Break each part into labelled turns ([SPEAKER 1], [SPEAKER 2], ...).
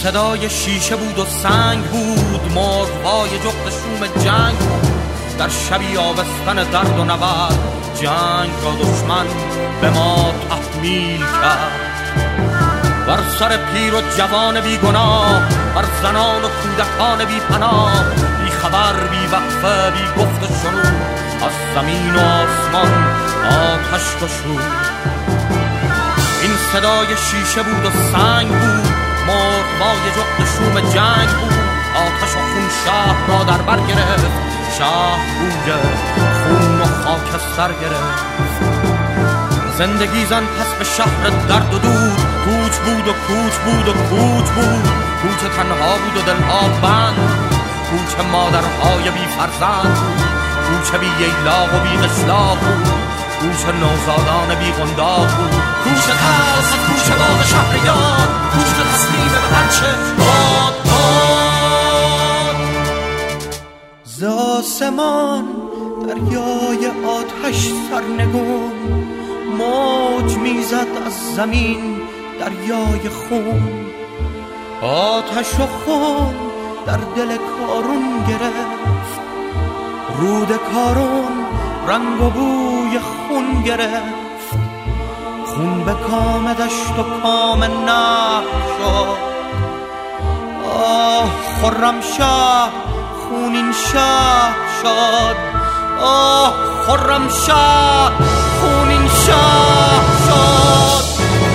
[SPEAKER 1] صدای شیشه بود و سنگ بود، مرغ‌های جغد شوم جنگ بود. در شبی آبستن درد و نبرد، جنگ را دشمن به ما تحمیل کرد. بر سر پیر و جوان بی گناه، بر زنان و کودکان بی پناه، بی خبر، بی وقفه، بی گفت و شنود، از زمین و آسمان آتش گشود. این صدای شیشه بود و سنگ بود، مرغ‌های جغد شوم جنگ بود. آتش و خون شهر را در بر گرفت، شهر بوی خون و خاکستر گرفت. زندگی زن پس به شهر درد و دود، کوچ بود و کوچ بود و کوچ بود. کوچ تنها بود و دلها بند، کوچ مادرهای بی فرزند بود. کوچ بی ییلاق و بی قشلاق بود، کوچ نوزادان بی قنداق بود. کوچ ترس، کوچ باغ شهریار، کوچ تسلیم به هرچه باد باد. ز آسمان دریای آتش سرنگون، موج میزد از زمین دریای خون. آتش و خون در دل کارون گرفت، رود کارون رنگ و بوی خون گرفت. خون به کام دشت و کام نه شد. آه خرمشاه خونین شاه شد. آه خرمشاه خونین شاه شد.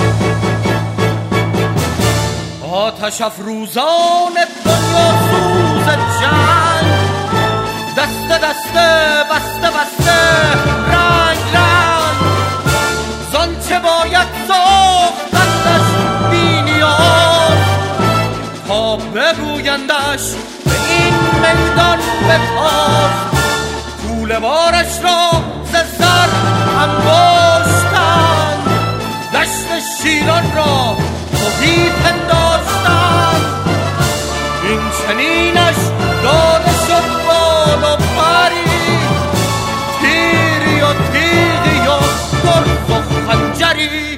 [SPEAKER 1] آتش افروزان دنیا سوز جنگ، دسته دسته بسته بسته رنگ رنگ. زانچه باید ساختندش بی نیاز، تا بگویندش به این میدان بتاز. کوله بارش را ز سر انباشتند، دشت شیران را تهی پنداشتند. این چنینش داده شد بال و پری، تیری و تیغی و گرز و خنجری.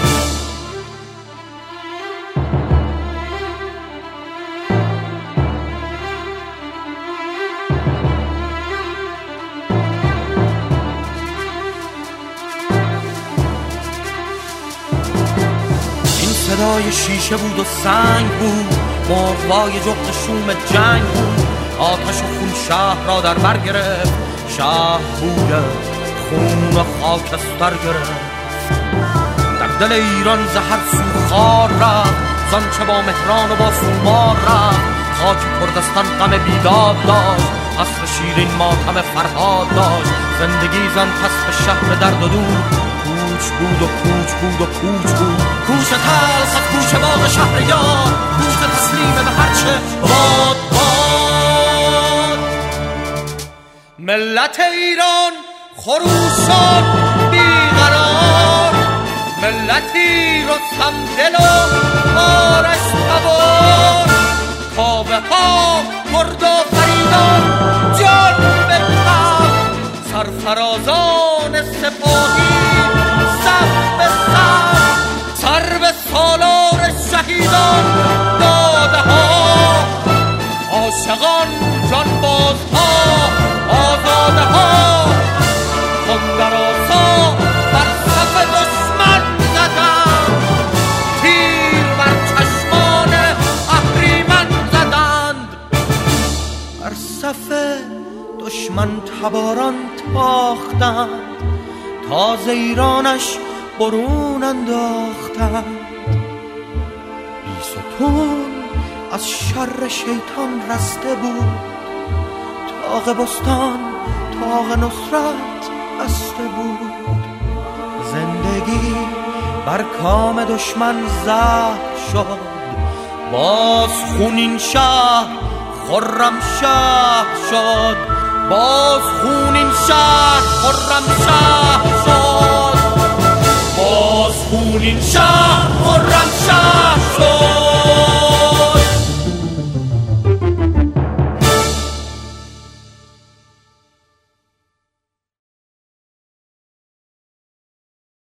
[SPEAKER 1] صدای شیشه بود و سنگ بود، مرغ‌های جغد شوم جنگ بود. آتش و خون شهر را در بر گرفت، شهر بوی خون و خاکستر گرفت. در دل ایران زهر سو خار رفت، زانچه با مهران و با سومار رفت. خاک کردستان غم بیداد داشت، عصر شیرین ماتم فرهاد داشت. زندگی زن پس به شهر درد و دود، کوچ بود و کوچ بود و کوچ بود. کوچ تلخ، کوچ باغ شهریار، کوچ تسلیم به هرچه باد باد. ملت ایران خروشان بیقرار، ملتی رستم دل و آرش تبار. کاوه ها مرد و فریدان جان بکن، سرفرازان سپاهی صف به صف. سر به سالار شهیدان داده ها، عاشقان جان بازها آزاده ها. خون در آسا بر صف دشمن زدند، تیر بر چشمان اهریمن زدند. بر صف دشمن تباران تاختند، تاز ایرانش برون انداختند. بیستون از شر شیطان رسته بود، طاق بستان طاق نصرت بسته بود. زندگی بر کام دشمن زهر شد، باز خونین شهر خرم شهر شد. باز خونین شهر خرم شهر شد. باز خونین شهر خرم